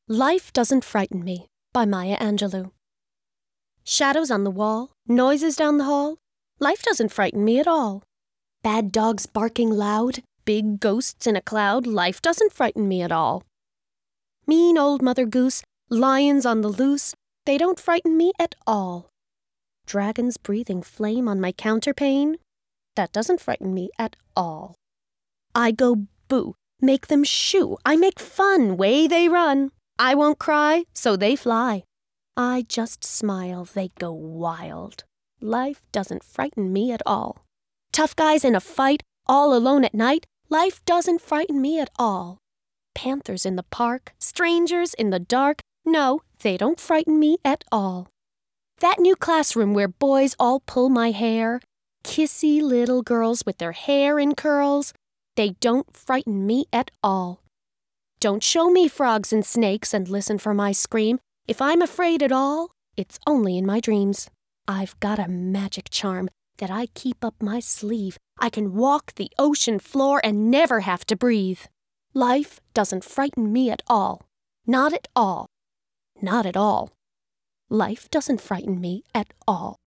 Life Doesn't Frighten Me by Maya Angelou. Shadows on the wall, noises down the hall. Life doesn't frighten me at all. Bad dogs barking loud, big ghosts in a cloud. Life doesn't frighten me at all. Mean old Mother Goose, lions on the loose. They don't frighten me at all. Dragons breathing flame on my counterpane. That doesn't frighten me at all. I go boo, make them shoo. I make fun, way they run. I won't cry, so they fly. I just smile, they go wild. Life doesn't frighten me at all. Tough guys in a fight, all alone at night. Life doesn't frighten me at all. Panthers in the park, strangers in the dark. No, they don't frighten me at all. That new classroom where boys all pull my hair, kissy little girls with their hair in curls, they don't frighten me at all. Don't show me frogs and snakes and listen for my scream. If I'm afraid at all, it's only in my dreams. I've got a magic charm that I keep up my sleeve. I can walk the ocean floor and never have to breathe. Life doesn't frighten me at all. Not at all. Not at all. Life doesn't frighten me at all.